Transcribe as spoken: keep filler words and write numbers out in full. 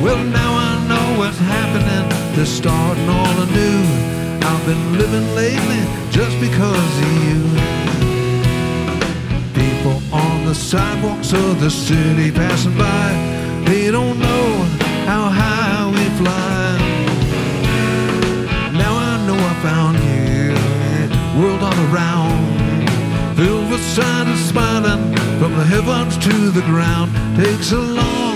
Well, now I know what's happening. They're starting all anew. I've been living lately just because of you. People on the sidewalks of the city passing by, they don't know how high we fly. Now I know I found you, world all around, filled with signs of smiling from the heavens to the ground. Takes a long